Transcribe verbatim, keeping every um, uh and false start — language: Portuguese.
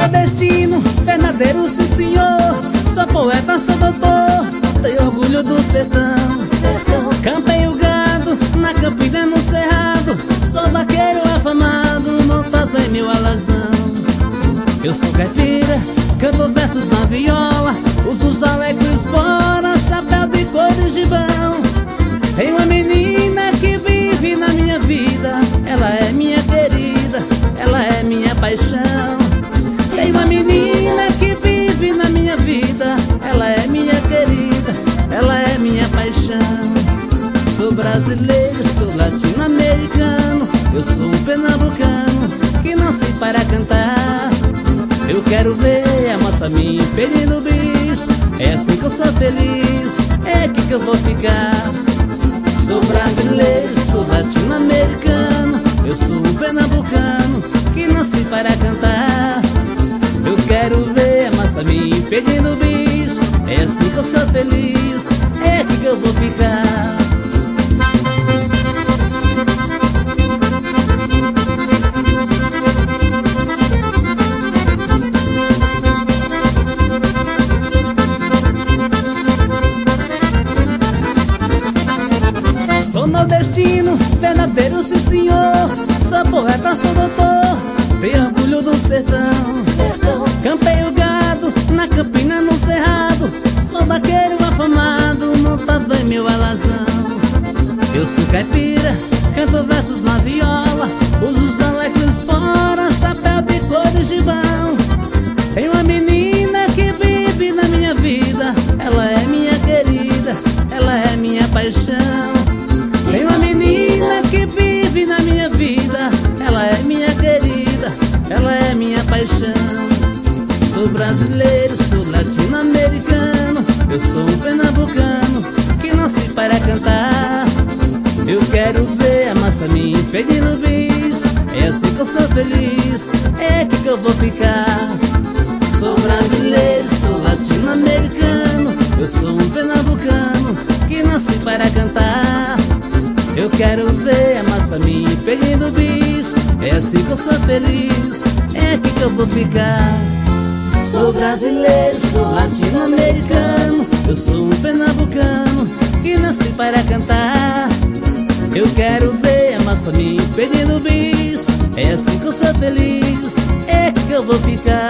nordestino, verdadeiro sim senhor. Sou poeta, sou doutor, tenho orgulho do sertão. Campei o gado, na campina, no cerrado. Sou vaqueiro afamado, montado em meu alazão. Eu sou caipira, canto versos na viola, uso os alegres bora, chapéu de couro e gibão. Tem uma menina que vive na minha vida, ela é minha querida, ela é minha paixão. Tem uma menina que vive na minha vida, ela é minha querida, ela é minha paixão. Sou brasileiro, sou latino-americano, eu sou um pernambucano que nasci para cantar. Eu quero ver a moça me pedindo bis, é assim que eu sou feliz, é aqui que eu vou ficar. Sou brasileiro, sou latino-americano, eu sou um pernambucano que nasci para cantar. Eu quero ver a moça me pedindo bis, é assim que eu sou feliz, é aqui que eu vou ficar. Sou nordestino, verdadeiro sim senhor. Sou poeta, sou doutor, tenho orgulho do sertão. Campei o gado, na campina, no cerrado. Sou vaqueiro afamado, montado em meu alazão. Eu sou caipira, canto versos na viola, uso os alegres fora, chapéu de couro e gibão. Tem uma menina que vive na minha vida, ela é minha querida, ela é minha paixão. Tem uma menina que vive na minha vida, ela é minha querida, ela é minha paixão. Sou brasileiro, sou latino-americano, eu sou um pernambucano que nasci para cantar. Eu quero ver a massa me pedindo bis, é assim que eu sou feliz, é aqui que eu vou ficar. Sou brasileiro, sou latino-americano, eu sou um pernambucano que nasci para cantar. Eu quero ver a massa me pedindo bis, é assim que eu sou feliz, é aqui que eu vou ficar. Sou brasileiro, sou latino-americano, eu sou um pernambucano que nasci para cantar. Eu quero ver a massa me pedindo bis, é assim que eu sou feliz, é aqui que eu vou ficar.